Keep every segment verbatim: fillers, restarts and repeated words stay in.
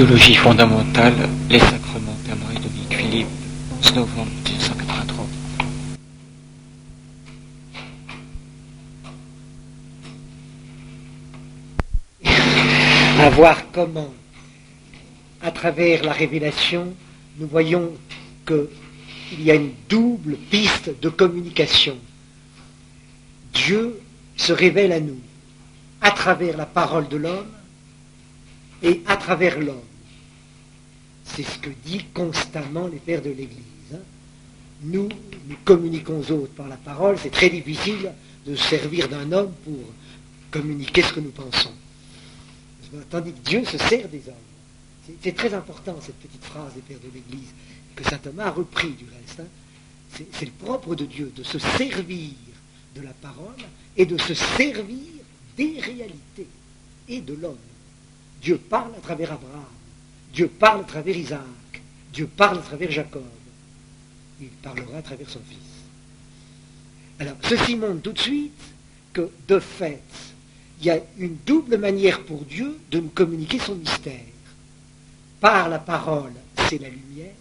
Théologie fondamentale, les sacrements, Père Marie-Dominique Philippe, onze novembre mille neuf cent quatre-vingt-trois. À voir comment, à travers la révélation, nous voyons qu'il y a une double piste de communication. Dieu se révèle à nous à travers la parole de l'homme et à travers l'homme. C'est ce que disent constamment les pères de l'Église. Nous, nous communiquons aux autres par la parole, c'est très difficile de se servir d'un homme pour communiquer ce que nous pensons. Tandis que Dieu se sert des hommes. C'est, c'est très important cette petite phrase des pères de l'Église, que saint Thomas a repris du reste. Hein. C'est, c'est le propre de Dieu, de se servir de la parole et de se servir des réalités et de l'homme. Dieu parle à travers Abraham, Dieu parle à travers Isaac, Dieu parle à travers Jacob. Il parlera à travers son fils. Alors, ceci montre tout de suite que, de fait, il y a une double manière pour Dieu de nous communiquer son mystère. Par la parole, c'est la lumière.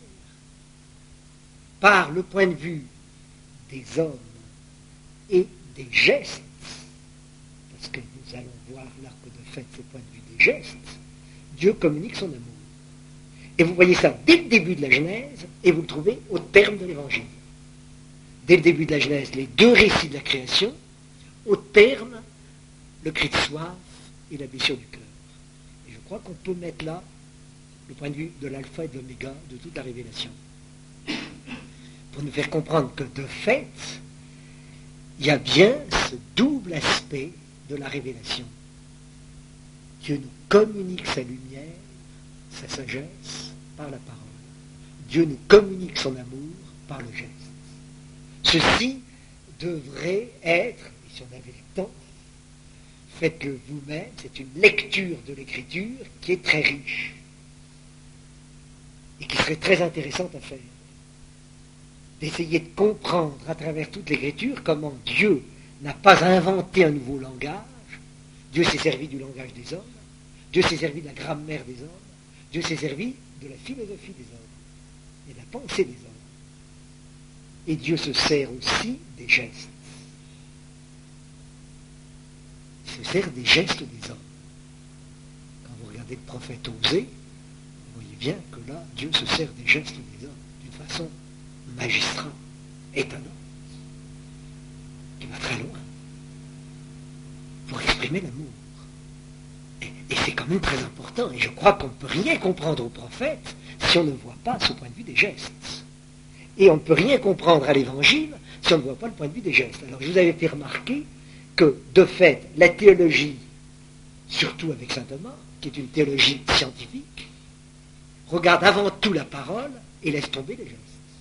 Par le point de vue des hommes et des gestes, parce que nous allons voir là que de fait, c'est le point de vue des gestes, Dieu communique son amour. Et vous voyez ça dès le début de la Genèse, et vous le trouvez au terme de l'Évangile. Dès le début de la Genèse, les deux récits de la création, au terme, le cri de soif et la blessure du cœur. Et je crois qu'on peut mettre là le point de vue de l'alpha et de l'oméga de toute la révélation. Pour nous faire comprendre que de fait, il y a bien ce double aspect de la révélation. Dieu nous communique sa lumière, sa sagesse, par la parole. Dieu nous communique son amour par le geste. Ceci devrait être, et si on avait le temps, faites-le vous-même, c'est une lecture de l'Écriture qui est très riche et qui serait très intéressante à faire. D'essayer de comprendre à travers toute l'Écriture comment Dieu n'a pas inventé un nouveau langage. Dieu s'est servi du langage des hommes, Dieu s'est servi de la grammaire des hommes, Dieu s'est servi de la philosophie des hommes et de la pensée des hommes. Et Dieu se sert aussi des gestes. Il se sert des gestes des hommes. Quand vous regardez le prophète Osée, vous voyez bien que là, Dieu se sert des gestes des hommes d'une façon magistrale, étonnante, qui va très loin, pour exprimer l'amour. Et, et c'est quand même très important, et je crois qu'on ne peut rien comprendre au prophète si on ne voit pas ce point de vue des gestes. Et on ne peut rien comprendre à l'Évangile si on ne voit pas le point de vue des gestes. Alors je vous avais fait remarquer que, de fait, la théologie, surtout avec saint Thomas, qui est une théologie scientifique, regarde avant tout la parole et laisse tomber les gestes.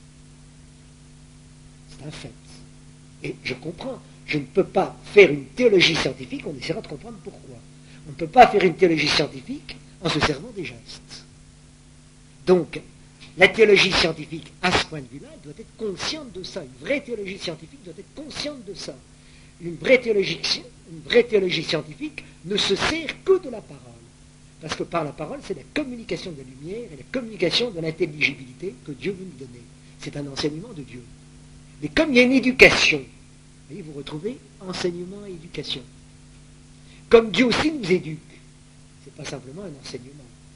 C'est un fait. Et je comprends, je ne peux pas faire une théologie scientifique, on essaiera de comprendre pourquoi. On ne peut pas faire une théologie scientifique en se servant des gestes. Donc, la théologie scientifique, à ce point de vue-là, elle doit être consciente de ça. Une vraie théologie scientifique doit être consciente de ça. Une vraie théologie, une vraie théologie scientifique ne se sert que de la parole. Parce que par la parole, c'est la communication de la lumière et la communication de l'intelligibilité que Dieu veut nous donner. C'est un enseignement de Dieu. Mais comme il y a une éducation, vous voyez, vous retrouvez enseignement et éducation. Comme Dieu aussi nous éduque, c'est pas simplement un enseignement.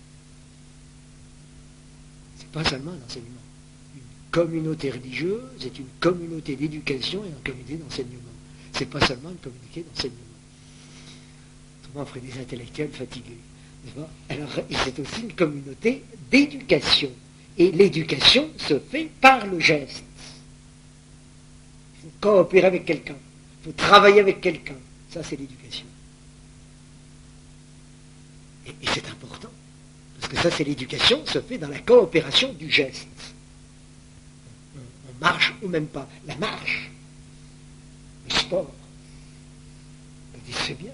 C'est pas seulement un enseignement. Une communauté religieuse est une communauté d'éducation et une communauté d'enseignement. C'est pas seulement une communauté d'enseignement. Autrement, on ferait des intellectuels fatigués. Alors, c'est aussi une communauté d'éducation. Et l'éducation se fait par le geste. Il faut coopérer avec quelqu'un. Il faut travailler avec quelqu'un. Ça, c'est l'éducation. Et, et c'est important. Parce que ça, c'est l'éducation, se fait dans la coopération du geste. On, on marche ou même pas. La marche, le sport, on dit c'est bien.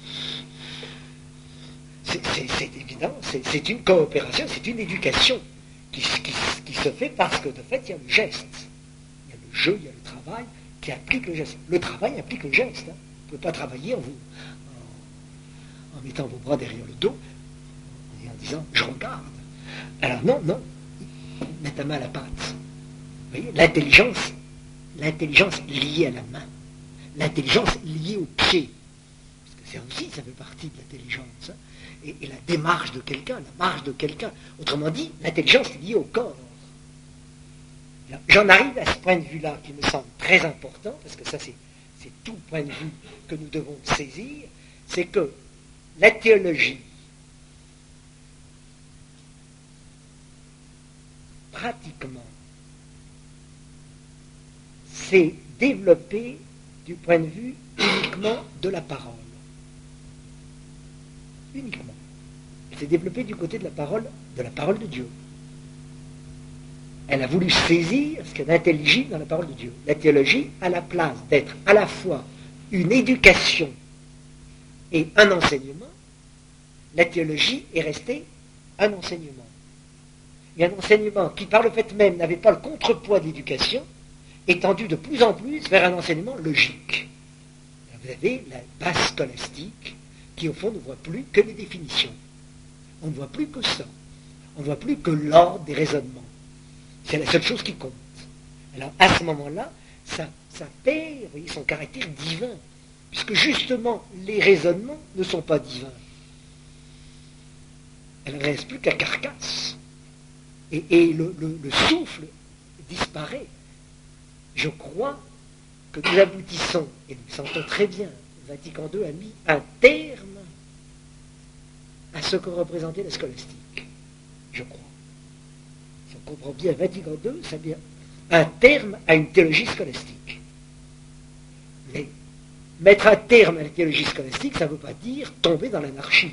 C'est, c'est, c'est évident, c'est, c'est une coopération, c'est une éducation qui, qui, qui se fait parce que de fait, il y a le geste. Il y a le jeu, il y a le travail qui applique le geste. Le travail implique le geste. Hein. Vous ne pouvez pas travailler en, vous, en, en mettant vos bras derrière le dos, en ayant disant « je regarde ». Alors non, non, mets ta main à la pâte. Vous voyez, l'intelligence, l'intelligence liée à la main, l'intelligence liée au pied, parce que c'est aussi, ça fait partie de l'intelligence, hein, et, et la démarche de quelqu'un, la marche de quelqu'un. Autrement dit, l'intelligence liée au corps. Alors, j'en arrive à ce point de vue-là qui me semble très important, parce que ça c'est, c'est tout le point de vue que nous devons saisir, c'est que la théologie, pratiquement, s'est développée du point de vue uniquement de la parole. Uniquement. Elle s'est développée du côté de la parole, de la parole de Dieu. Elle a voulu saisir ce qu'il y a d'intelligible dans la parole de Dieu. La théologie, à la place d'être à la fois une éducation et un enseignement, la théologie est restée un enseignement. Et un enseignement qui, par le fait même, n'avait pas le contrepoids de l'éducation, est tendu de plus en plus vers un enseignement logique. Vous avez la base scolastique qui, au fond, ne voit plus que les définitions. On ne voit plus que ça. On ne voit plus que l'ordre des raisonnements. C'est la seule chose qui compte. Alors, à ce moment-là, ça, ça perd, vous voyez, son caractère divin, puisque justement, les raisonnements ne sont pas divins. Elle ne reste plus qu'à carcasse. Et, et le, le, le souffle disparaît. Je crois que nous aboutissons, et nous le sentons très bien, Vatican deux a mis un terme à ce que représentait la scolastique. Je crois. Si on comprend bien Vatican deux, ça veut dire un terme à une théologie scolastique. Mais mettre un terme à la théologie scolastique, ça ne veut pas dire tomber dans l'anarchie.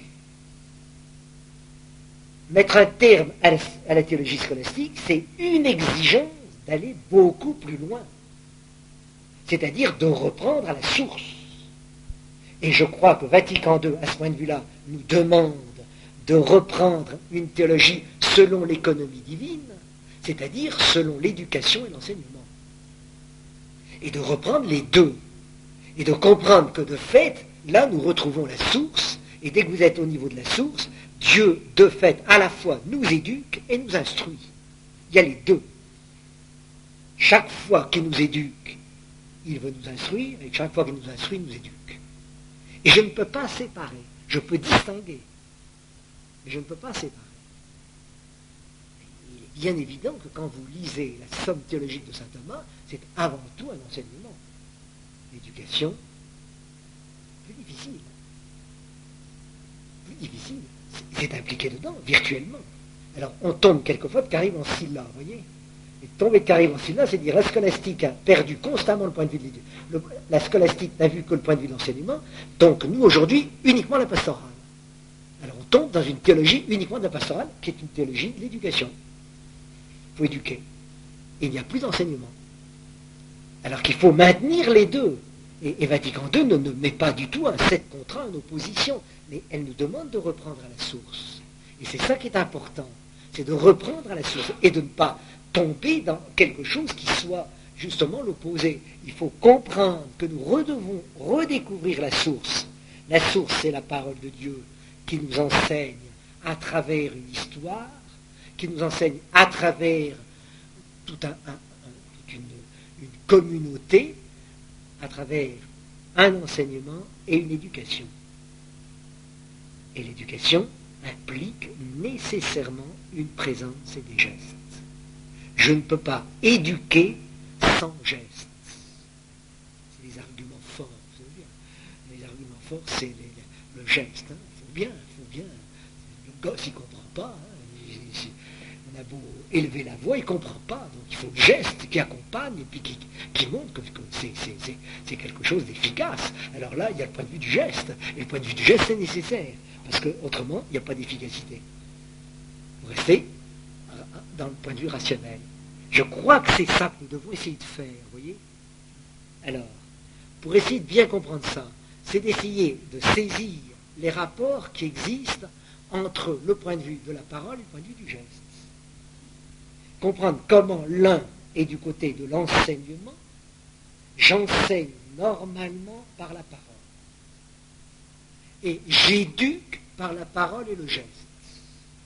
Mettre un terme à la, à la théologie scolastique, c'est une exigence d'aller beaucoup plus loin. C'est-à-dire de reprendre à la source. Et je crois que Vatican deux, à ce point de vue-là, nous demande de reprendre une théologie selon l'économie divine, c'est-à-dire selon l'éducation et l'enseignement. Et de reprendre les deux. Et de comprendre que de fait, là, nous retrouvons la source, et dès que vous êtes au niveau de la source, Dieu, de fait, à la fois nous éduque et nous instruit. Il y a les deux. Chaque fois qu'il nous éduque, il veut nous instruire, et chaque fois qu'il nous instruit, il nous éduque. Et je ne peux pas séparer. Je peux distinguer, mais je ne peux pas séparer. Il est bien évident que quand vous lisez la somme théologique de saint Thomas, c'est avant tout un enseignement. L'éducation, plus difficile. Plus difficile. C'est impliqué dedans, virtuellement. Alors, on tombe quelquefois de Carême en Scylla, vous voyez. Et tomber de Carême en Scylla, c'est dire la scolastique a perdu constamment le point de vue de l'éducation. La scolastique n'a vu que le point de vue de l'enseignement, donc nous, aujourd'hui, uniquement la pastorale. Alors, on tombe dans une théologie uniquement de la pastorale, qui est une théologie de l'éducation. Il faut éduquer. Et il n'y a plus d'enseignement. Alors qu'il faut maintenir les deux. Et, et Vatican deux ne, ne met pas du tout un sept contre un en opposition, mais elle nous demande de reprendre à la source. Et c'est ça qui est important, c'est de reprendre à la source et de ne pas tomber dans quelque chose qui soit justement l'opposé. Il faut comprendre que nous redevons redécouvrir la source. La source, c'est la parole de Dieu qui nous enseigne à travers une histoire, qui nous enseigne à travers tout un, un, un, toute une, une communauté, à travers un enseignement et une éducation. Et l'éducation implique nécessairement une présence et des gestes. Je ne peux pas éduquer sans gestes. C'est des arguments forts, vous savez bien. Les arguments forts, c'est les, le geste. Il hein. faut bien, il faut bien. Le gosse, il ne comprend pas. Hein. Il, il, on a beau élever la voix, il ne comprend pas. Donc il faut le geste qui accompagne et puis qui, qui montre que, que c'est, c'est, c'est, c'est quelque chose d'efficace. Alors là, il y a le point de vue du geste. Et le point de vue du geste, c'est nécessaire. Parce qu'autrement, il n'y a pas d'efficacité. Vous restez dans le point de vue rationnel. Je crois que c'est ça que nous devons essayer de faire, vous voyez. Alors, pour essayer de bien comprendre ça, c'est d'essayer de saisir les rapports qui existent entre le point de vue de la parole et le point de vue du geste. Comprendre comment l'un est du côté de l'enseignement, j'enseigne normalement par la parole. Et j'éduque par la parole et le geste.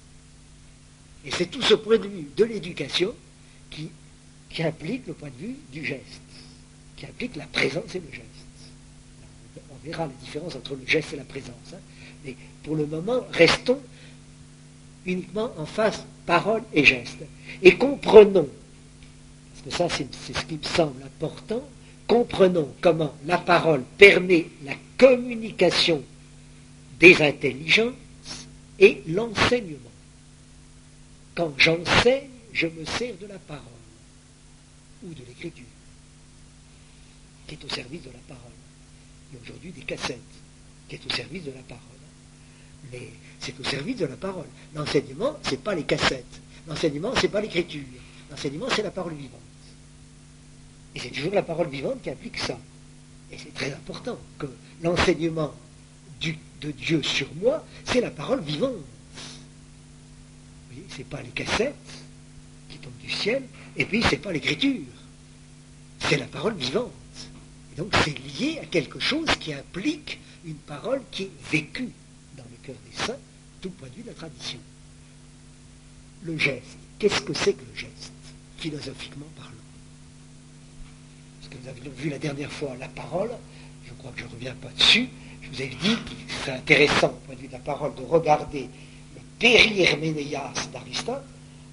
Et c'est tout ce point de vue de l'éducation qui, qui implique le point de vue du geste, qui implique la présence et le geste. On verra la différence entre le geste et la présence. Hein. Mais pour le moment, restons uniquement en phase parole et geste. Et comprenons, parce que ça c'est, c'est ce qui me semble important, comprenons comment la parole permet la communication des intelligences et l'enseignement. Quand j'enseigne, je me sers de la parole ou de l'écriture, qui est au service de la parole. Il y a aujourd'hui des cassettes, qui est au service de la parole. Mais c'est au service de la parole. L'enseignement, ce n'est pas les cassettes. L'enseignement, ce n'est pas l'écriture. L'enseignement, c'est la parole vivante. Et c'est toujours la parole vivante qui implique ça. Et c'est très important que l'enseignement du, de Dieu sur moi, c'est la parole vivante. Vous voyez, ce n'est pas les cassettes qui tombent du ciel, et puis ce n'est pas l'écriture. C'est la parole vivante. Et donc c'est lié à quelque chose qui implique une parole qui est vécue dans le cœur des saints, tout point de vue de la tradition. Le geste, qu'est-ce que c'est que le geste, philosophiquement parlant? Parce que nous avions vu la dernière fois la parole, je crois que je ne reviens pas dessus, je vous avais dit qu'il serait intéressant, au point de vue de la parole, de regarder le Péri-Herménéas d'Aristote,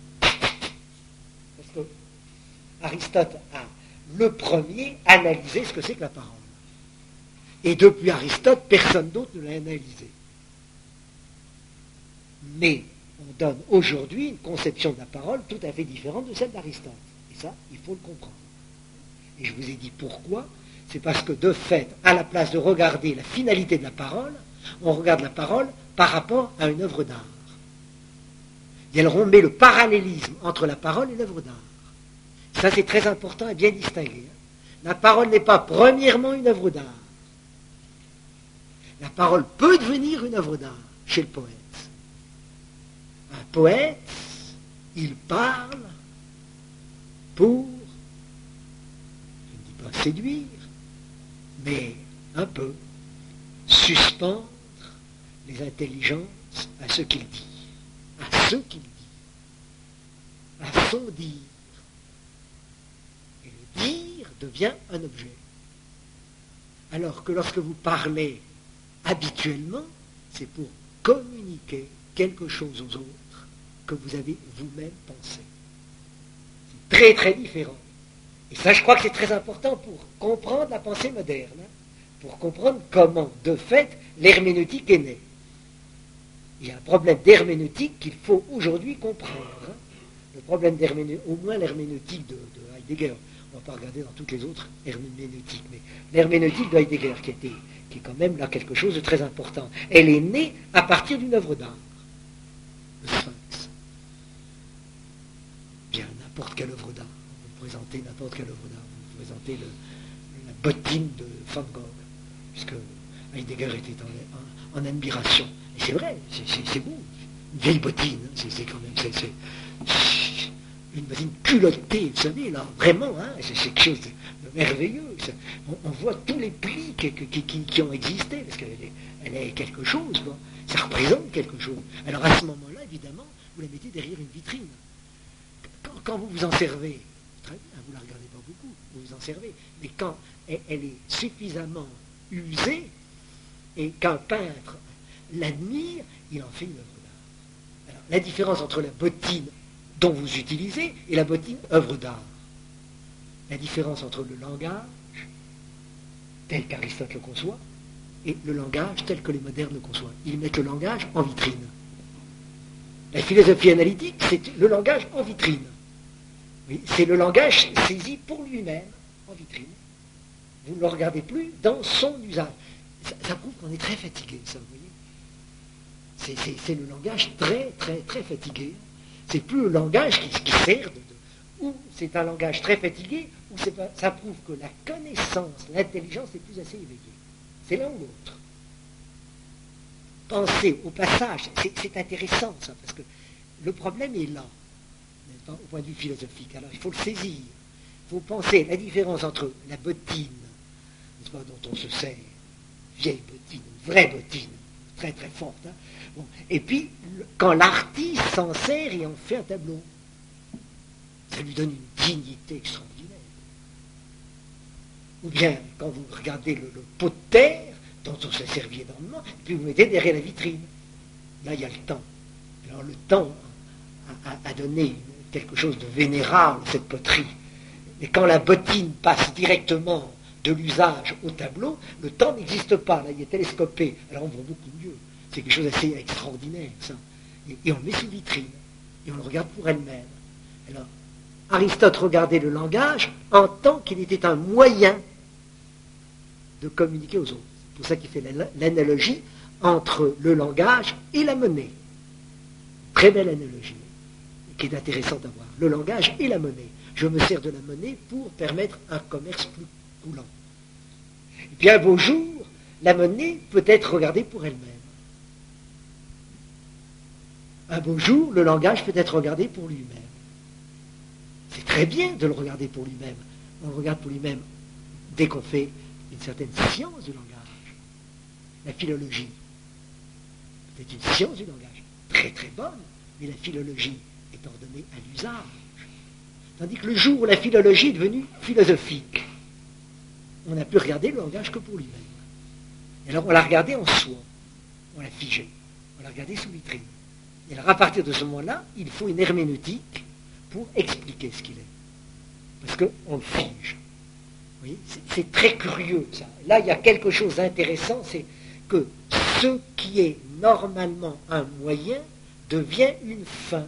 parce que Aristote a le premier analysé ce que c'est que la parole. Et depuis Aristote, personne d'autre ne l'a analysé. Mais on donne aujourd'hui une conception de la parole tout à fait différente de celle d'Aristote. Et ça, il faut le comprendre. Et je vous ai dit pourquoi. C'est parce que de fait, à la place de regarder la finalité de la parole, on regarde la parole par rapport à une œuvre d'art. Et alors on met le parallélisme entre la parole et l'œuvre d'art. Ça c'est très important et bien distingué. La parole n'est pas premièrement une œuvre d'art. La parole peut devenir une œuvre d'art chez le poète. Un poète, il parle pour, je ne dis pas séduire, mais un peu suspendre les intelligences à ce qu'il dit, à ce qu'il dit, à son dire. Et le dire devient un objet. Alors que lorsque vous parlez habituellement, c'est pour communiquer quelque chose aux autres que vous avez vous-même pensé. C'est très très différent. Et ça, je crois que c'est très important pour comprendre la pensée moderne, hein, pour comprendre comment, de fait, l'herméneutique est née. Il y a un problème d'herméneutique qu'il faut aujourd'hui comprendre. Hein. Le problème d'herméneutique, au moins l'herméneutique de, de Heidegger, on ne va pas regarder dans toutes les autres herméneutiques, mais l'herméneutique de Heidegger, qui, était, qui est quand même là quelque chose de très important, elle est née à partir d'une œuvre d'art. Le Sphinx. Bien, n'importe quelle œuvre d'art. Vous présentez n'importe quelle œuvre d'art. Vous présentez le, la bottine de Van Gogh, puisque Heidegger était en, en, en admiration. Et c'est vrai, c'est, c'est, c'est beau. Une vieille bottine, hein, c'est, c'est quand même... C'est, c'est, une bottine culottée, vous savez, là, vraiment, hein, c'est, c'est quelque chose de, de merveilleux. Ça, on, on voit tous les plis qui, qui, qui, qui ont existé, parce qu'elle est, elle est quelque chose, quoi. Ça représente quelque chose. Alors à ce moment-là, évidemment, vous la mettez derrière une vitrine. Quand, quand vous vous en servez, très bien, vous ne la regardez pas beaucoup, vous vous en servez, mais quand elle, elle est suffisamment usée, et qu'un peintre l'admire, il en fait une œuvre d'art. Alors, la différence entre la bottine dont vous utilisez et la bottine œuvre d'art. La différence entre le langage, tel qu'Aristote le conçoit, et le langage tel que les modernes le conçoivent. Ils mettent le langage en vitrine. La philosophie analytique, c'est le langage en vitrine. Oui, c'est le langage saisi pour lui-même en vitrine. Vous ne le regardez plus dans son usage. Ça, ça prouve qu'on est très fatigué, ça, vous voyez. C'est, c'est, c'est le langage très, très, très fatigué. C'est plus le langage qui, qui sert de, de... Ou c'est un langage très fatigué, ou c'est pas, ça prouve que la connaissance, l'intelligence n'est plus assez éveillée. C'est l'un ou l'autre. Pensez au passage, c'est, c'est intéressant ça, parce que le problème est là, n'est-ce pas, au point de vue philosophique. Alors il faut le saisir. Il faut penser la différence entre la bottine, n'est-ce pas, dont on se sert, vieille bottine, une vraie bottine, très très forte. Hein. Bon. Et puis, quand l'artiste s'en sert et en fait un tableau, ça lui donne une dignité extraordinaire. Ou bien, quand vous regardez le, le pot de terre, dont on s'est servi énormément, et puis vous mettez derrière la vitrine. Là, il y a le temps. Alors, le temps a, a, a donné quelque chose de vénérable à cette poterie. Et quand la bottine passe directement de l'usage au tableau, le temps n'existe pas. Là, il est télescopé. Alors, on voit beaucoup mieux. C'est quelque chose d'assez extraordinaire, ça. Et, et on le met sous vitrine. Et on le regarde pour elle-même. Alors, Aristote regardait le langage en tant qu'il était un moyen de communiquer aux autres. C'est pour ça qu'il fait l'analogie entre le langage et la monnaie. Très belle analogie, qui est intéressante à voir. Le langage et la monnaie. Je me sers de la monnaie pour permettre un commerce plus coulant. Et puis un beau jour, la monnaie peut être regardée pour elle-même. Un beau jour, le langage peut être regardé pour lui-même. C'est très bien de le regarder pour lui-même. On le regarde pour lui-même dès qu'on fait une certaine science du langage. La philologie, c'est une science du langage, très très bonne, mais la philologie est ordonnée à l'usage. Tandis que le jour où la philologie est devenue philosophique, on n'a pu regarder le langage que pour lui-même. Et alors on l'a regardé en soi, on l'a figé, on l'a regardé sous vitrine. Et alors à partir de ce moment-là, il faut une herméneutique pour expliquer ce qu'il est. Parce qu'on le fige. Vous voyez, c'est, c'est très curieux, ça. Là, il y a quelque chose d'intéressant, c'est que ce qui est normalement un moyen devient une fin.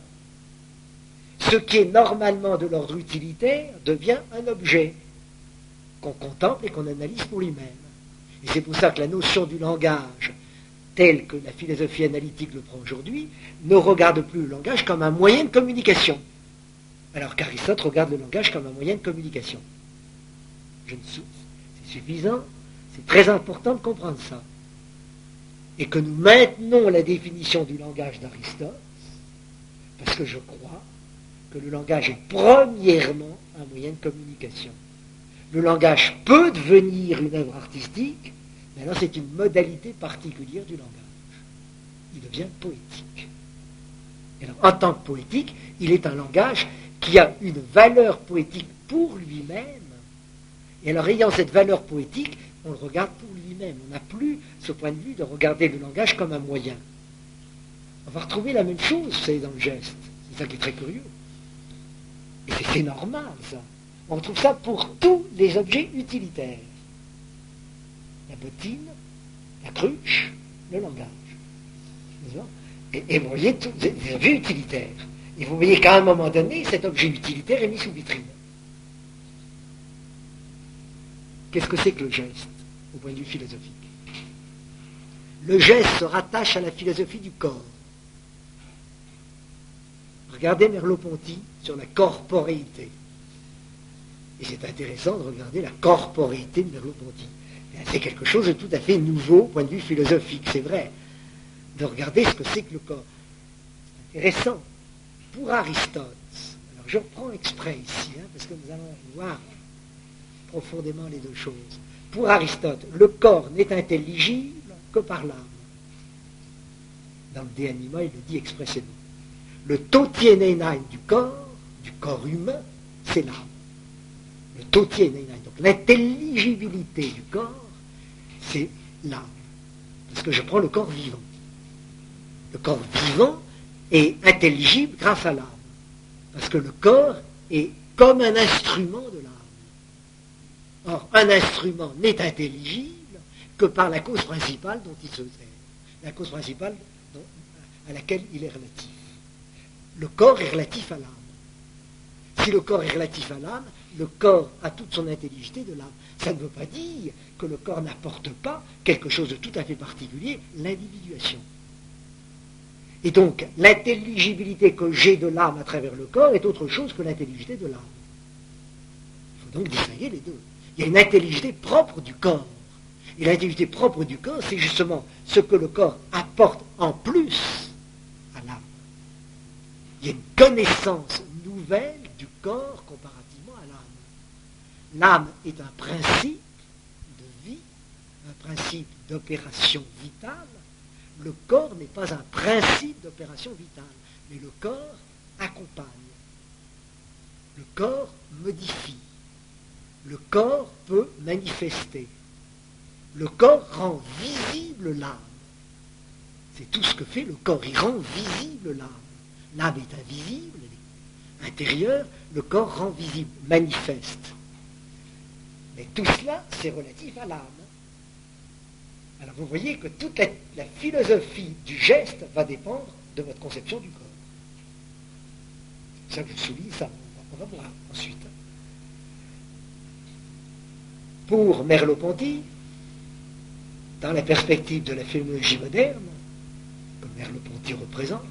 Ce qui est normalement de l'ordre utilitaire devient un objet qu'on contemple et qu'on analyse pour lui-même. Et c'est pour ça que la notion du langage, telle que la philosophie analytique le prend aujourd'hui, ne regarde plus le langage comme un moyen de communication. Alors qu'Aristote regarde le langage comme un moyen de communication. Je ne sou... C'est suffisant, c'est très important de comprendre ça. Et que nous maintenons la définition du langage d'Aristote, parce que je crois que le langage est premièrement un moyen de communication. Le langage peut devenir une œuvre artistique, mais alors c'est une modalité particulière du langage. Il devient poétique. Et alors, en tant que poétique, il est un langage qui a une valeur poétique pour lui-même. Et alors, ayant cette valeur poétique, on le regarde pour lui-même. On n'a plus ce point de vue de regarder le langage comme un moyen. On va retrouver la même chose, vous savez, dans le geste. C'est ça qui est très curieux. Et c'est, c'est normal, ça. On retrouve ça pour tous les objets utilitaires. La bottine, la cruche, le langage. Et, et vous voyez tous les objets utilitaires. Et vous voyez qu'à un moment donné, cet objet utilitaire est mis sous vitrine. Qu'est-ce que c'est que le geste, au point de vue philosophique? Le geste se rattache à la philosophie du corps. Regardez Merleau-Ponty sur la corporéité. Et c'est intéressant de regarder la corporéité de Merleau-Ponty. C'est quelque chose de tout à fait nouveau au point de vue philosophique, c'est vrai, de regarder ce que c'est que le corps. C'est intéressant. Pour Aristote, alors je reprends exprès ici, hein, parce que nous allons voir profondément les deux choses. Pour Aristote, le corps n'est intelligible que par l'âme. Dans le De Anima, il le dit expressément. Le Totieneinain du corps, du corps humain, c'est l'âme. Le Totieneinain, donc l'intelligibilité du corps, c'est l'âme. Parce que je prends le corps vivant. Le corps vivant est intelligible grâce à l'âme. Parce que le corps est comme un instrument de l'âme. Or, un instrument n'est intelligible que par la cause principale dont il se sert. La cause principale dont, à laquelle il est relatif. Le corps est relatif à l'âme. Si le corps est relatif à l'âme, le corps a toute son intelligité de l'âme. Ça ne veut pas dire que le corps n'apporte pas quelque chose de tout à fait particulier, l'individuation. Et donc, l'intelligibilité que j'ai de l'âme à travers le corps est autre chose que l'intelligibilité de l'âme. Il faut donc distinguer les deux. Il y a une intelligibilité propre du corps. Et l'intelligibilité propre du corps, c'est justement ce que le corps apporte en plus à l'âme. Il y a une connaissance nouvelle du corps comparativement à l'âme. L'âme est un principe de vie, un principe d'opération vitale. Le corps n'est pas un principe d'opération vitale, mais le corps accompagne. Le corps modifie. Le corps peut manifester. Le corps rend visible l'âme. C'est tout ce que fait le corps. Il rend visible l'âme. L'âme est invisible, elle est intérieure. Le corps rend visible, manifeste. Mais tout cela, c'est relatif à l'âme. Alors vous voyez que toute la, la philosophie du geste va dépendre de votre conception du corps. C'est ça que je souligne, ça, on va, on va voir ensuite. Pour Merleau-Ponty, dans la perspective de la phénoménologie moderne, que Merleau-Ponty représente,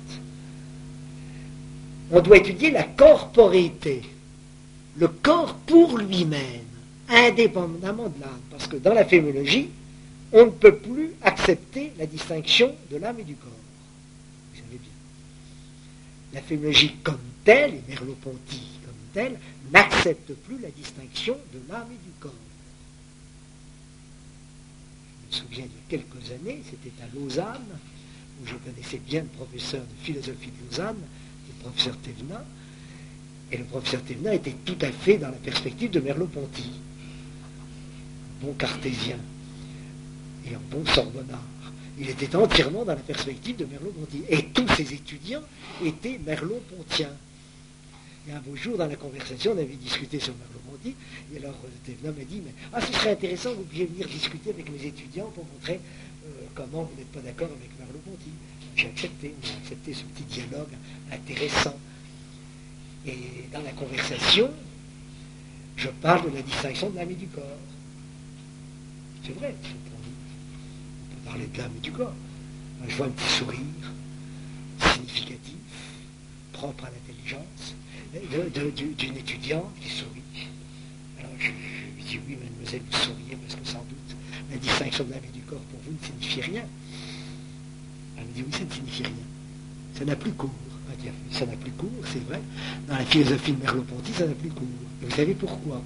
on doit étudier la corporéité, le corps pour lui-même, indépendamment de l'âme, parce que dans la phénoménologie, on ne peut plus accepter la distinction de l'âme et du corps. Vous savez bien. La phénoménologie comme telle, et Merleau-Ponty comme telle, n'accepte plus la distinction de l'âme et du corps. Je me souviens, il y a quelques années, c'était à Lausanne, où je connaissais bien le professeur de philosophie de Lausanne, le professeur Thévenin, et le professeur Thévenin était tout à fait dans la perspective de Merleau-Ponty, bon cartésien et un bon sorbonnard. Il était entièrement dans la perspective de Merleau-Ponty. Et tous ses étudiants étaient Merleau-Pontiens. Et un beau jour, dans la conversation, on avait discuté sur Merleau-Ponty, et alors Thévenin m'a dit, mais, ah, ce serait intéressant, vous pouviez venir discuter avec mes étudiants pour montrer euh, comment vous n'êtes pas d'accord avec Merleau-Ponty. J'ai accepté, j'ai accepté ce petit dialogue intéressant. Et dans la conversation, je parle de la distinction de l'âme et du corps. C'est vrai, c'est on peut parler de l'âme et du corps. Je vois un petit sourire significatif, propre à l'intelligence, d'une étudiante qui sourit. Alors je, je lui dis, oui, mademoiselle, vous souriez parce que sans doute la distinction de l'âme et du corps pour vous ne signifie rien. Elle me dit, oui, ça ne signifie rien. Ça n'a plus cours. Ça n'a plus cours, c'est vrai. Dans la philosophie de Merleau-Ponty, ça n'a plus cours. Et vous savez pourquoi?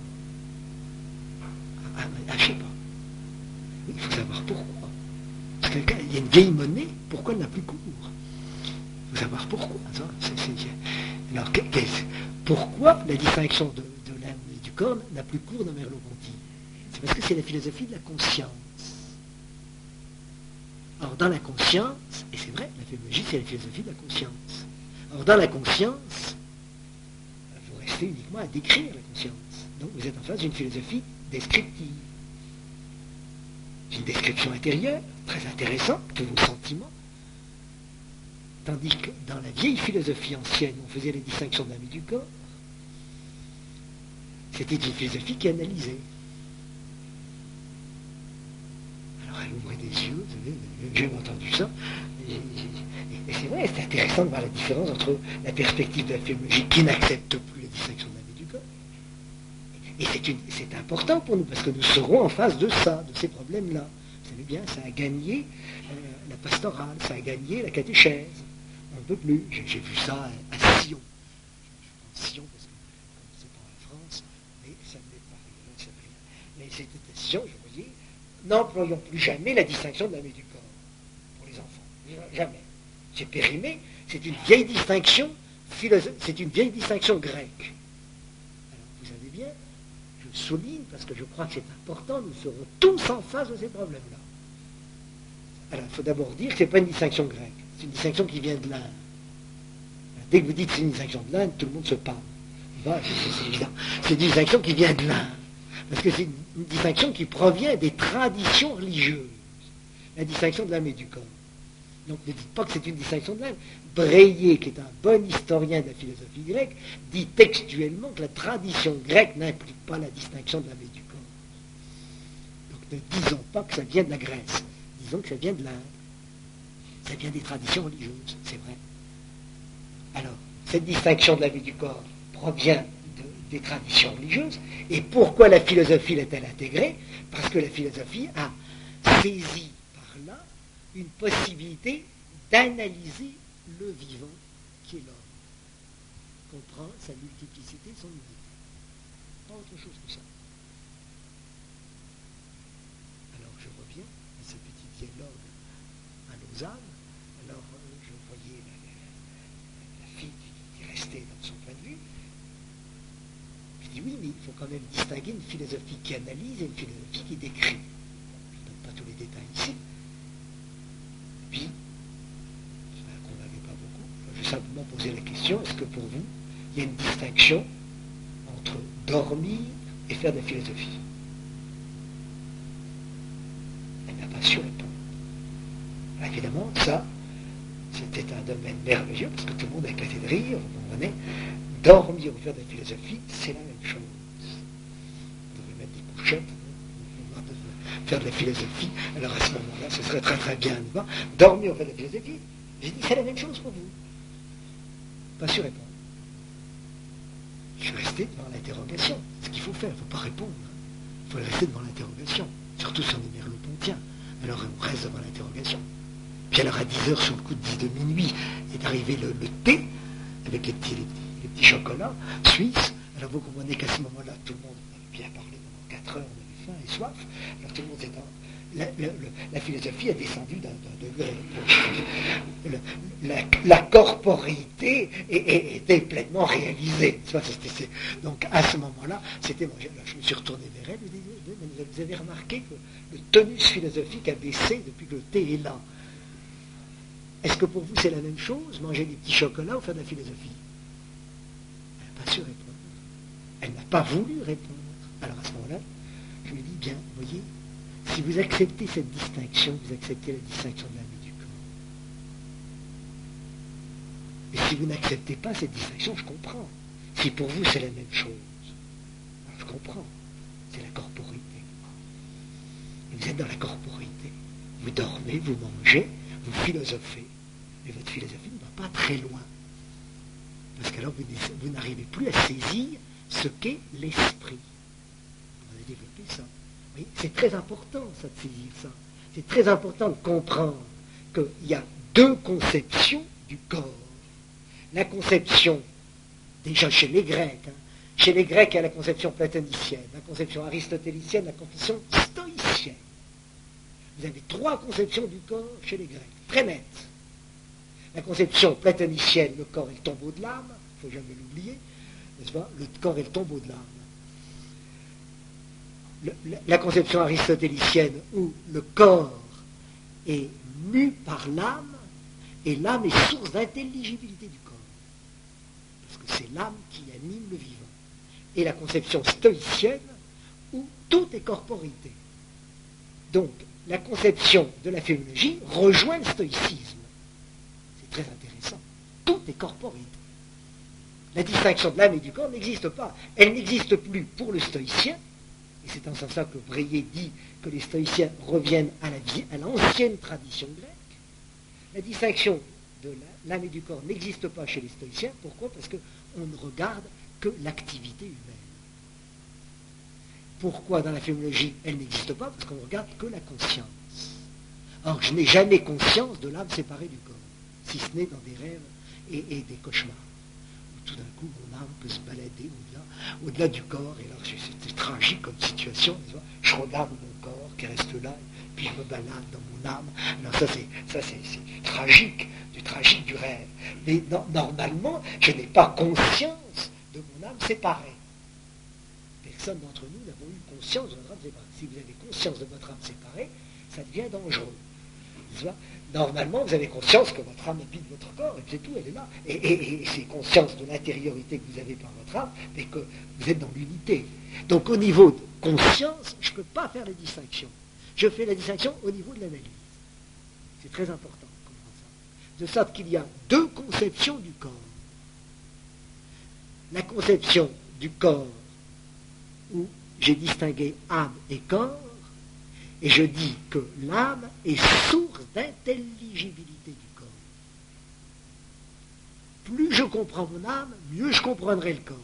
Ah, ah, je ne sais pas. Il faut savoir pourquoi. Parce qu'il y a une vieille monnaie, pourquoi elle n'a plus cours? Il faut savoir pourquoi. Ça, c'est, c'est... Alors, pourquoi la distinction de, de l'âme et du corps n'a plus cours dans Merleau-Ponty? C'est parce que c'est la philosophie de la conscience. Alors, dans la conscience, et c'est vrai, la phénoménologie, c'est la philosophie de la conscience. Alors, dans la conscience, vous restez uniquement à décrire la conscience. Donc, vous êtes en face d'une philosophie descriptive. Une description intérieure, très intéressante, de vos sentiments. Tandis que dans la vieille philosophie ancienne, on faisait la distinction de l'âme et du corps, c'était une philosophie qui analysait. Alors elle ouvrait des yeux, j'ai jamais entendu ça, et, et, et c'est vrai, c'est intéressant de voir la différence entre la perspective de la phénoménologie qui n'accepte plus la distinction de l'âme et du corps. Et c'est, une, c'est important pour nous, parce que nous serons en face de ça, de ces problèmes-là. Vous savez bien, ça a gagné euh, la pastorale, ça a gagné la catéchèse. On ne peut plus. J'ai, j'ai vu ça à, à Sion. Je prends Sion parce que c'est pas en France, mais ça ne l'est pas. Je ne sais rien. Mais c'était à Sion, je voyais, n'employons plus jamais la distinction de l'âme et du corps pour les enfants. Jamais. C'est périmé, c'est une vieille distinction philosophique, c'est une vieille distinction grecque. Alors, vous savez bien, je souligne parce que je crois que c'est important, nous serons tous en face de ces problèmes-là. Alors, il faut d'abord dire que ce n'est pas une distinction grecque, c'est une distinction qui vient de l'Inde. Dès que vous dites que c'est une distinction de l'Inde, tout le monde se parle. Bah, c'est, c'est évident. C'est une distinction qui vient de l'Inde. Parce que c'est une distinction qui provient des traditions religieuses. La distinction de l'âme et du corps. Donc ne dites pas que c'est une distinction de l'âme. Breillet, qui est un bon historien de la philosophie grecque, dit textuellement que la tradition grecque n'implique pas la distinction de l'âme et du corps. Donc ne disons pas que ça vient de la Grèce. Disons que ça vient de l'Inde. Ça vient des traditions religieuses, c'est vrai. Alors, cette distinction de l'âme et du corps provient de, des traditions religieuses. Et pourquoi la philosophie l'a-t-elle intégrée? Parce que la philosophie a saisi par là une possibilité d'analyser le vivant qui est l'homme. Comprend sa multiplicité, son unité. Pas autre chose que ça. Alors je reviens à ce petit dialogue à Lausanne. Alors, euh, je voyais la, la, la fille qui restait dans son point de vue. Je dis oui, mais il faut quand même distinguer une philosophie qui analyse et une philosophie qui décrit. Je ne donne pas tous les détails ici. Puis, ça ne convainquait pas beaucoup. Je vais simplement poser la question, est-ce que pour vous, il y a une distinction entre dormir et faire de la philosophie? Elle n'a pas su répondre. Alors évidemment, ça, c'était un domaine merveilleux, parce que tout le monde a éclaté de rire, vous comprenez. Dormir ou faire de la philosophie, c'est la même chose. On devrait mettre des couchettes, on faire de la philosophie, alors à ce moment-là, ce serait très très bien. Dormir ou faire de la philosophie, j'ai dit, c'est la même chose pour vous. Pas su répondre. Je suis resté devant l'interrogation. Ce qu'il faut faire, il ne faut pas répondre. Il faut rester devant l'interrogation. Surtout si on est merleau-pontien. Alors on reste devant l'interrogation. Puis alors à dix heures, sous le coup de dix de minuit, est arrivé le, le thé, avec les petits, les, petits, les petits chocolats suisses. Alors vous comprenez qu'à ce moment-là, tout le monde avait bien parlé pendant quatre heures, on avait faim et soif. Alors tout le monde s'est en... La, la, la philosophie a descendu d'un degré. La, la corporéité était pleinement réalisée. Donc à ce moment-là, c'était moi. Je me suis retourné vers elle et dit, vous avez remarqué que le tonus philosophique a baissé depuis que le thé est là. Est-ce que pour vous c'est la même chose, manger des petits chocolats ou faire de la philosophie? Elle n'a pas su répondre. Elle n'a pas voulu répondre. Alors à ce moment-là, je lui ai dit, bien, vous voyez, si vous acceptez cette distinction, vous acceptez la distinction de l'âme et du corps. Et si vous n'acceptez pas cette distinction, je comprends. Si pour vous c'est la même chose, alors je comprends. C'est la corporité. Vous êtes dans la corporité. Vous dormez, vous mangez, vous philosophez. Mais votre philosophie ne va pas très loin. Parce qu'alors vous, vous n'arrivez plus à saisir ce qu'est l'esprit. On a développé ça. Oui, c'est très important, ça, de saisir ça. C'est très important de comprendre qu'il y a deux conceptions du corps. La conception, déjà chez les Grecs, hein, chez les Grecs, il y a la conception platonicienne, la conception aristotélicienne, la conception stoïcienne. Vous avez trois conceptions du corps chez les Grecs, très nettes. La conception platonicienne, le corps est le tombeau de l'âme, il ne faut jamais l'oublier, n'est-ce pas? Le corps est le tombeau de l'âme. Le, la, la conception aristotélicienne où le corps est mu par l'âme et l'âme est source d'intelligibilité du corps. Parce que c'est l'âme qui anime le vivant. Et la conception stoïcienne où tout est corporité. Donc, la conception de la phénoménologie rejoint le stoïcisme. C'est très intéressant. Tout est corporité. La distinction de l'âme et du corps n'existe pas. Elle n'existe plus pour le stoïcien. Et c'est en ce sens-là que Breillet dit que les stoïciens reviennent à, la vie, à l'ancienne tradition grecque. La distinction de l'âme et du corps n'existe pas chez les stoïciens. Pourquoi? Parce qu'on ne regarde que l'activité humaine. Pourquoi dans la phénoménologie elle n'existe pas? Parce qu'on ne regarde que la conscience. Or, je n'ai jamais conscience de l'âme séparée du corps, si ce n'est dans des rêves et, et des cauchemars. Tout d'un coup, mon âme peut se balader au-delà, au-delà du corps, et là, c'est tragique comme situation. Je regarde mon corps qui reste là, puis je me balade dans mon âme. Alors ça, c'est, ça, c'est, c'est tragique, du tragique du rêve. Mais no, normalement, je n'ai pas conscience de mon âme séparée. Personne d'entre nous n'avons eu conscience de notre âme séparée. Si vous avez conscience de votre âme séparée, ça devient dangereux. Normalement, vous avez conscience que votre âme habite votre corps, et c'est tout, elle est là. Et, et, et c'est conscience de l'intériorité que vous avez par votre âme, mais que vous êtes dans l'unité. Donc au niveau de conscience, je ne peux pas faire la distinction. Je fais la distinction au niveau de l'analyse. C'est très important de comprendre ça. De sorte qu'il y a deux conceptions du corps. La conception du corps où j'ai distingué âme et corps, et je dis que l'âme est source d'intelligibilité du corps. Plus je comprends mon âme, mieux je comprendrai le corps.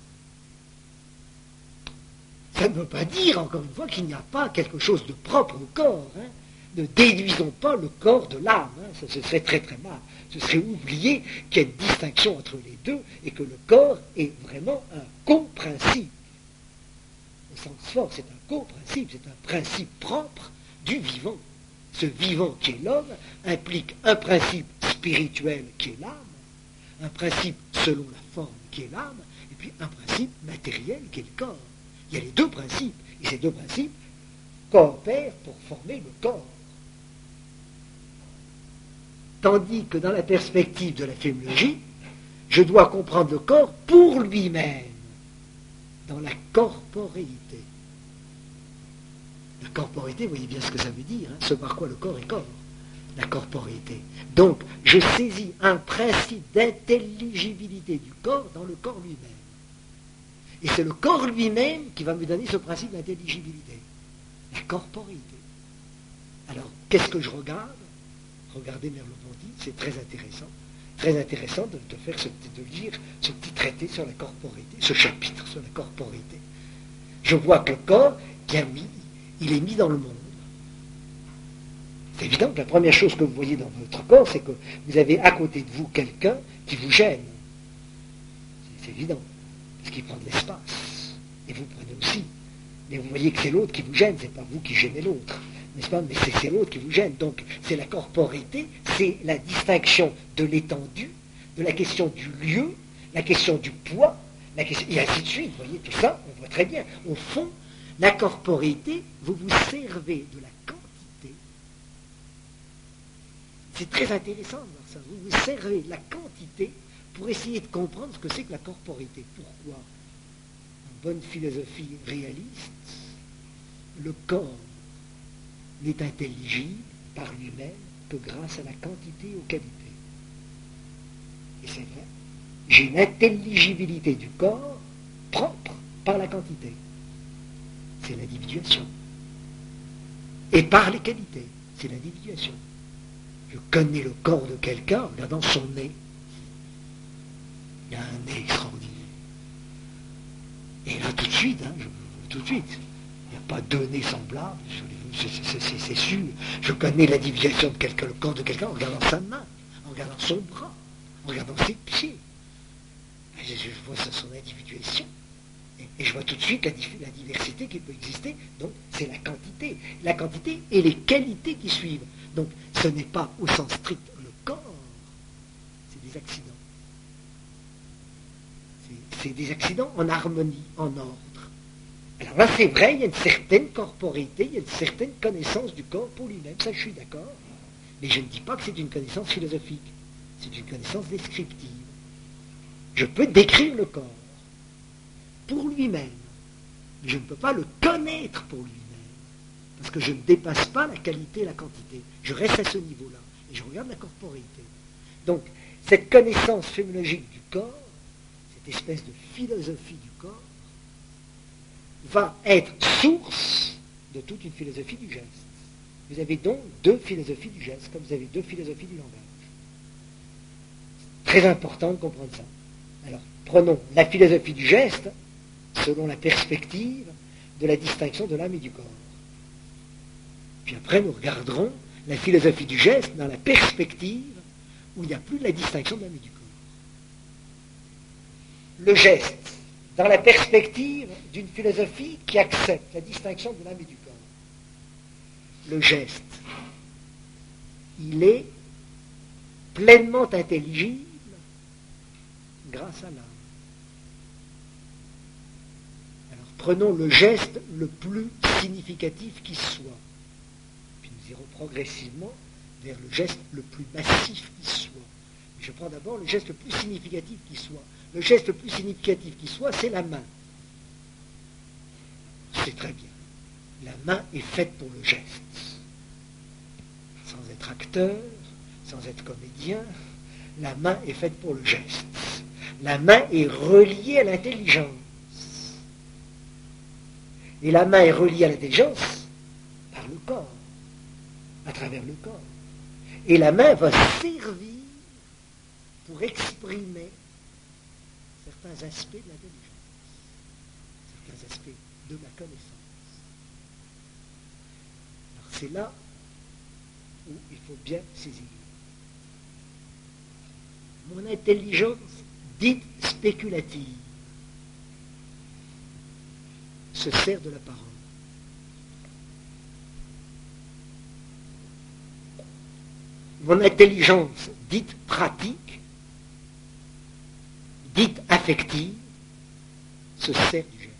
Ça ne veut pas dire, encore une fois, qu'il n'y a pas quelque chose de propre au corps. Hein. Ne déduisons pas le corps de l'âme. Hein. Ça, ce serait très très mal. Ce serait oublier qu'il y a une distinction entre les deux et que le corps est vraiment un co-principe. Au sens fort, c'est un co-principe, c'est un principe propre du vivant. Ce vivant qui est l'homme implique un principe spirituel qui est l'âme, un principe selon la forme qui est l'âme, et puis un principe matériel qui est le corps. Il y a les deux principes, et ces deux principes coopèrent pour former le corps. Tandis que dans la perspective de la féminologie, je dois comprendre le corps pour lui-même, dans la corporéité. La corporéité, vous voyez bien ce que ça veut dire, hein, ce par quoi le corps est corps, la corporéité. Donc, je saisis un principe d'intelligibilité du corps dans le corps lui-même. Et c'est le corps lui-même qui va me donner ce principe d'intelligibilité, la corporéité. Alors, qu'est-ce que je regarde? Regardez Merleau-Ponty, c'est très intéressant. Très intéressant de, de faire ce, de lire ce petit traité sur la corporéité, ce chapitre sur la corporéité. Je vois que le corps qui a mis, il est mis dans le monde. C'est évident que la première chose que vous voyez dans votre corps, c'est que vous avez à côté de vous quelqu'un qui vous gêne. C'est évident, parce qu'il prend de l'espace. Et vous prenez aussi. Mais vous voyez que c'est l'autre qui vous gêne, c'est pas vous qui gênez l'autre. N'est-ce pas? Mais c'est l'autre qui vous gêne. Donc, c'est la corporéité, c'est la distinction de l'étendue, de la question du lieu, la question du poids, la question, et ainsi de suite. Vous voyez, tout ça, on voit très bien. Au fond, la corporéité, vous vous servez de la quantité. C'est très intéressant de voir ça. Vous vous servez de la quantité pour essayer de comprendre ce que c'est que la corporéité. Pourquoi? En bonne philosophie réaliste, le corps n'est intelligible par lui-même que grâce à la quantité et aux qualités. Et c'est vrai. J'ai une intelligibilité du corps propre par la quantité. C'est l'individuation. Et par les qualités, c'est l'individuation. Je connais le corps de quelqu'un en regardant son nez. Il y a un nez extraordinaire. Et là, tout de suite, hein, je, tout de suite, il n'y a pas deux nez semblables, c'est sûr. Je connais l'individuation de quelqu'un, le corps de quelqu'un en regardant sa main, en regardant son bras, en regardant ses pieds. Je, je vois son individuation. Et, et je vois tout de suite la, la diversité qui peut exister. Donc, c'est la quantité. La quantité et les qualités qui suivent. Donc, ce n'est pas au sens strict le corps, c'est des accidents. C'est des accidents en harmonie, en ordre. Alors là, c'est vrai, il y a une certaine corporéité, il y a une certaine connaissance du corps pour lui-même, ça je suis d'accord. Mais je ne dis pas que c'est une connaissance philosophique, c'est une connaissance descriptive. Je peux décrire le corps pour lui-même, mais je ne peux pas le connaître pour lui-même, parce que je ne dépasse pas la qualité et la quantité. Je reste à ce niveau-là, et je regarde la corporéité. Donc, cette connaissance phénoménologique du corps, cette espèce de philosophie du corps, va être source de toute une philosophie du geste. Vous avez donc deux philosophies du geste, comme vous avez deux philosophies du langage. C'est très important de comprendre ça. Alors, prenons la philosophie du geste selon la perspective de la distinction de l'âme et du corps. Puis après, nous regarderons la philosophie du geste dans la perspective où il n'y a plus de la distinction de l'âme et du corps. Le geste, dans la perspective d'une philosophie qui accepte la distinction de l'âme et du corps. Le geste, il est pleinement intelligible grâce à l'âme. Alors prenons le geste le plus significatif qui soit, puis nous irons progressivement vers le geste le plus massif qui soit. Je prends d'abord le geste le plus significatif qui soit. Le geste le plus significatif qui soit, c'est la main. C'est très bien. La main est faite pour le geste. Sans être acteur, sans être comédien, la main est faite pour le geste. La main est reliée à l'intelligence. Et la main est reliée à l'intelligence par le corps, à travers le corps. Et la main va servir pour exprimer certains aspects de l'intelligence, certains aspects de ma connaissance. Alors c'est là où il faut bien saisir. Mon intelligence dite spéculative se sert de la parole. mon intelligence dite pratique, dite affective, se sert du geste.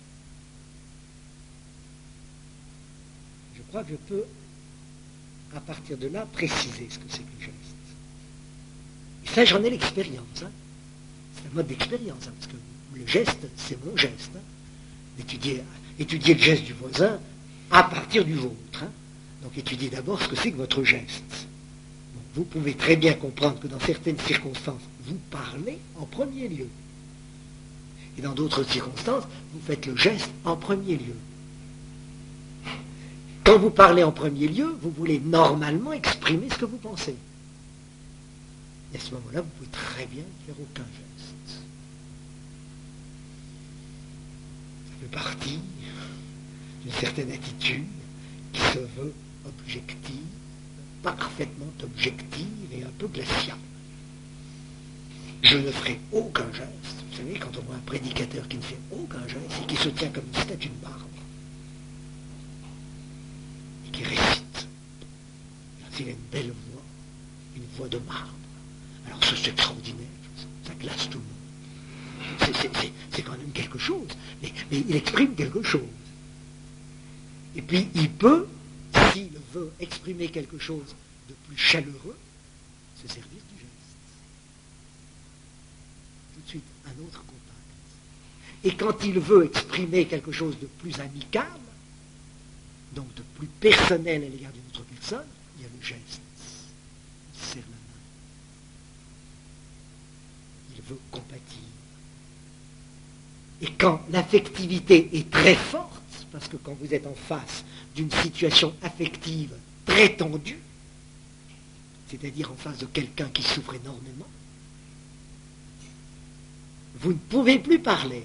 Je crois que je peux, à partir de là, préciser ce que c'est que le geste. Et ça, j'en ai l'expérience. Hein. C'est un mode d'expérience, hein, parce que le geste, c'est mon geste. Hein. Étudier, étudier le geste du voisin à partir du vôtre. Hein. Donc étudiez d'abord ce que c'est que votre geste. Bon, vous pouvez très bien comprendre que dans certaines circonstances, vous parlez en premier lieu. Et dans d'autres circonstances, vous faites le geste en premier lieu. Quand vous parlez en premier lieu, vous voulez normalement exprimer ce que vous pensez. Et à ce moment-là, vous pouvez très bien faire aucun geste. Ça fait partie d'une certaine attitude qui se veut objective, parfaitement objective et un peu glaciale. Je ne ferai aucun geste. Vous savez, quand on voit un prédicateur qui ne fait aucun geste et qui se tient comme une statue de marbre, et qui récite, il a une belle voix, une voix de marbre. Alors ça, c'est extraordinaire, ça glace tout le monde. C'est, c'est, c'est, c'est quand même quelque chose, mais, mais il exprime quelque chose. Et puis, il peut, s'il veut exprimer quelque chose de plus chaleureux, se servir du geste. Tout de suite, un autre contact. Et quand il veut exprimer quelque chose de plus amical, donc de plus personnel à l'égard d'une autre personne, il y a le geste. Il serre la main. Il veut compatir. Et quand l'affectivité est très forte, parce que quand vous êtes en face d'une situation affective très tendue, c'est-à-dire en face de quelqu'un qui souffre énormément, vous ne pouvez plus parler.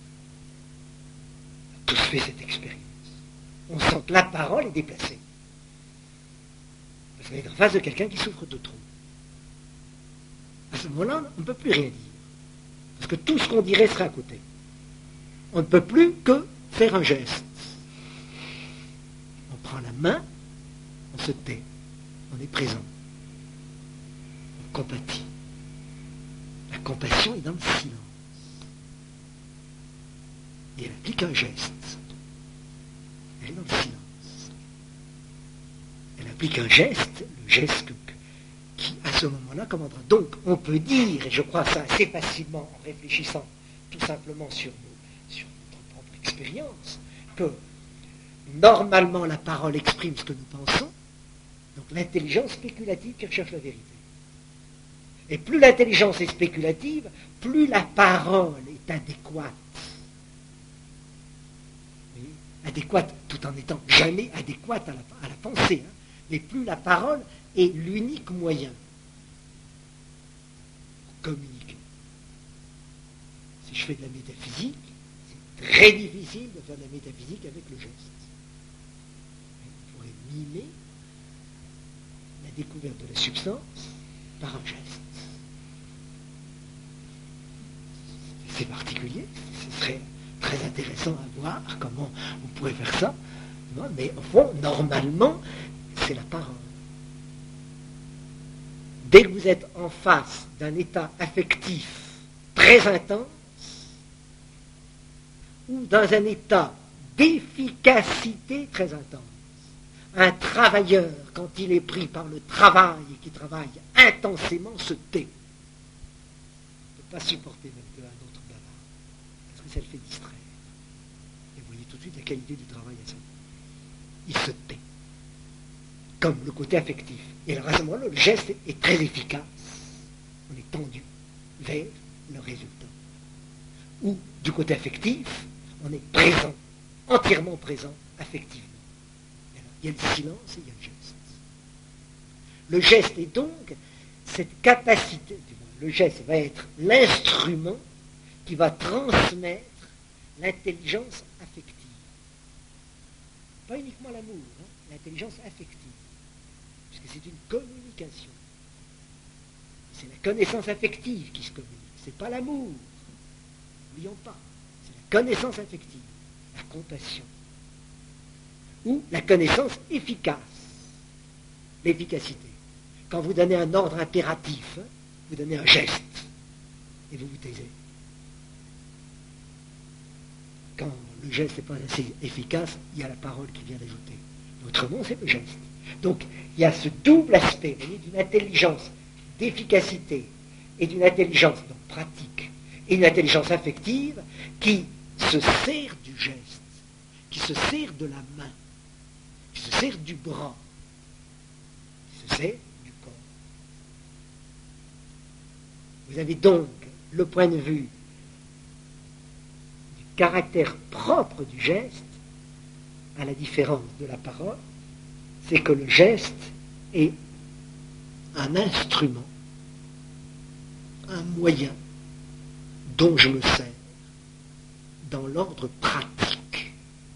On a tous fait cette expérience. On sent que la parole est déplacée. Parce qu'on est en face de quelqu'un qui souffre de trop. À ce moment-là, on ne peut plus rien dire. Parce que tout ce qu'on dirait serait à côté. On ne peut plus que faire un geste. On prend la main, on se tait, on est présent. On compatit. La compassion est dans le silence. Et elle applique un geste. Elle est dans le silence. Elle applique un geste, le geste que, qui, à ce moment-là, commandera. Donc, on peut dire, et je crois ça assez facilement en réfléchissant tout simplement sur, nos, sur notre propre expérience, que normalement la parole exprime ce que nous pensons, donc l'intelligence spéculative qui recherche la vérité. Et plus l'intelligence est spéculative, plus la parole est adéquate. Oui, adéquate tout en étant jamais adéquate à la, à la pensée, hein, mais plus la parole est l'unique moyen pour communiquer. Si je fais de la métaphysique, c'est très difficile de faire de la métaphysique avec le geste. On pourrait mimer la découverte de la substance par un geste. C'est particulier, ce serait très intéressant à voir comment on pourrait faire ça, mais au fond, normalement, c'est la parole. Dès que vous êtes en face d'un état affectif très intense, ou dans un état d'efficacité très intense, un travailleur, quand il est pris par le travail et qui travaille intensément, se tait. Il ne peut pas supporter même qu'un autre bavard, parce que ça le fait distraire. Et vous voyez tout de suite la qualité du travail à ça. Il se tait. Comme le côté affectif. Et alors à ce moment-là, le geste est très efficace. On est tendu vers le résultat. Ou du côté affectif, on est présent, entièrement présent, affectivement. Il y a le silence et il y a le geste. Le geste est donc cette capacité, le geste va être l'instrument qui va transmettre l'intelligence affective. Pas uniquement l'amour, hein, l'intelligence affective. Puisque c'est une communication. C'est la connaissance affective qui se communique. C'est pas l'amour. N'oublions pas. C'est la connaissance affective, la compassion. Ou la connaissance efficace, l'efficacité. Quand vous donnez un ordre impératif, hein, vous donnez un geste et vous vous taisez. Quand le geste n'est pas assez efficace, il y a la parole qui vient d'ajouter. Autrement, c'est le geste. Donc, il y a ce double aspect d'une intelligence d'efficacité et d'une intelligence donc, pratique et une intelligence affective qui se sert du geste, qui se sert de la main, qui se sert du bras, qui se sert du corps. Vous avez donc le point de vue du caractère propre du geste, à la différence de la parole, c'est que le geste est un instrument, un moyen dont je me sers dans l'ordre pratique.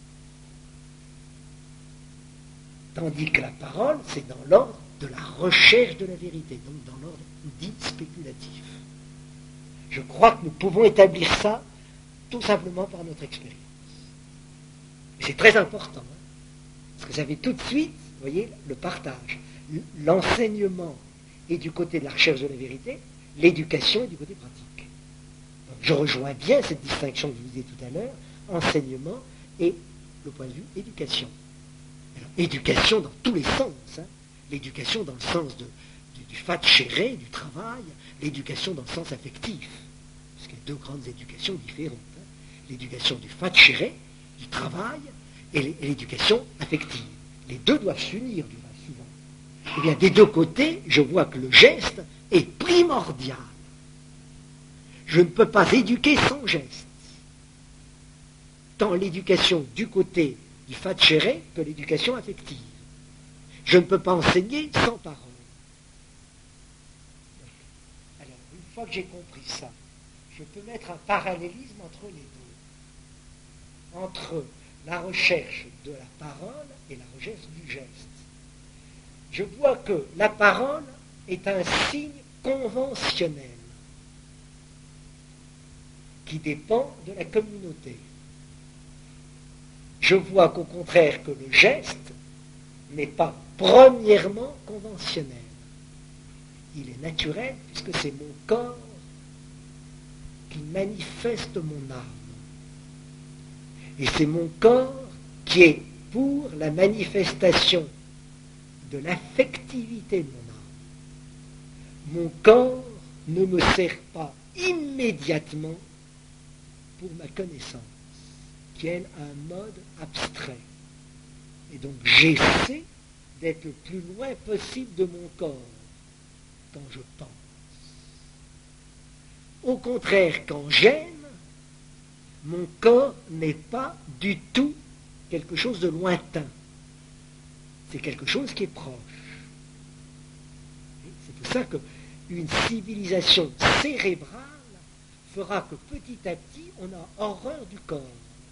Tandis que la parole, c'est dans l'ordre de la recherche de la vérité, donc dans l'ordre dit spéculatif. Je crois que nous pouvons établir ça tout simplement par notre expérience. Et c'est très important, hein, parce que ça fait tout de suite, vous voyez, le partage. L'enseignement est du côté de la recherche de la vérité, l'éducation est du côté pratique. Donc, je rejoins bien cette distinction que je vous disais tout à l'heure, enseignement et le point de vue éducation. Alors, éducation dans tous les sens, hein. L'éducation dans le sens de, du, du fat chéré, du travail, l'éducation dans le sens affectif, parce qu'il y a deux grandes éducations différentes. Hein. L'éducation du fat chéré, du travail, et l'éducation affective. Les deux doivent s'unir du reste souvent. Eh bien, des deux côtés, je vois que le geste est primordial. Je ne peux pas éduquer sans geste. Tant l'éducation du côté du facere que l'éducation affective. Je ne peux pas enseigner sans parole. Alors, une fois que j'ai compris ça, je peux mettre un parallélisme entre les deux. Entre la recherche de la parole et la recherche du geste. Je vois que la parole est un signe conventionnel qui dépend de la communauté. Je vois qu'au contraire que le geste n'est pas premièrement conventionnel. Il est naturel puisque c'est mon corps qui manifeste mon âme. Et c'est mon corps qui est pour la manifestation de l'affectivité de mon âme. Mon corps ne me sert pas immédiatement pour ma connaissance, qui est un mode abstrait. Et donc j'essaie d'être le plus loin possible de mon corps quand je pense. Au contraire, quand j'aime, mon corps n'est pas du tout quelque chose de lointain. C'est quelque chose qui est proche. C'est pour ça qu'une civilisation cérébrale fera que petit à petit, on a horreur du corps.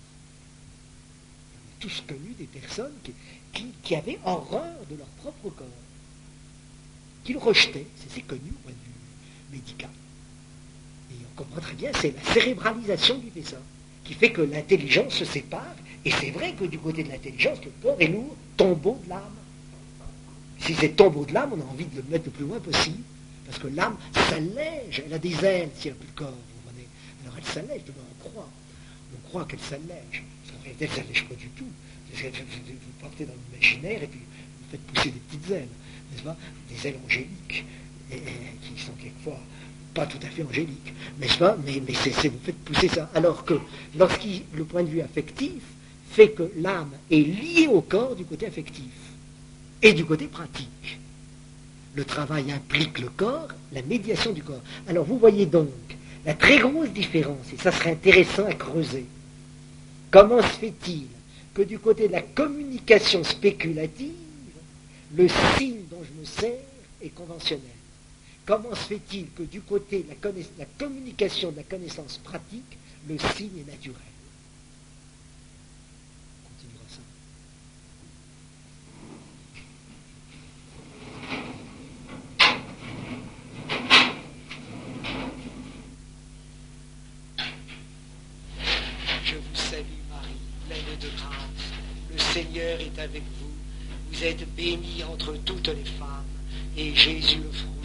On a tous connu des personnes qui, qui, qui avaient horreur de leur propre corps, qu'ils rejetaient. C'est connu au point de vue médical. Et on comprend très bien, c'est la cérébralisation qui fait ça, qui fait que l'intelligence se sépare, et c'est vrai que du côté de l'intelligence, le corps est lourd, tombeau de l'âme. Si c'est tombeau de l'âme, on a envie de le mettre le plus loin possible, parce que l'âme s'allège, elle a des ailes si elle n'a plus de corps, vous comprenez. Alors elle s'allège, on croit, on croit qu'elle s'allège, parce qu'en réalité elle ne s'allège pas du tout. Vous partez dans l'imaginaire et puis vous faites pousser des petites ailes, n'est-ce pas, des ailes angéliques, et, et, qui sont quelquefois pas tout à fait angéliques, n'est-ce pas, mais, mais c'est, c'est, vous faites pousser ça. Alors que lorsqu'il le point de vue affectif fait que l'âme est liée au corps du côté affectif et du côté pratique. Le travail implique le corps, la médiation du corps. Alors vous voyez donc la très grosse différence, et ça serait intéressant à creuser. Comment se fait-il que du côté de la communication spéculative, le signe dont je me sers est conventionnel? Comment se fait-il que du côté de la, conna- la communication de la connaissance pratique, le signe est naturel? On continuera ça. Je vous salue Marie, pleine de grâce. Le Seigneur est avec vous. Vous êtes bénie entre toutes les femmes, et Jésus le front.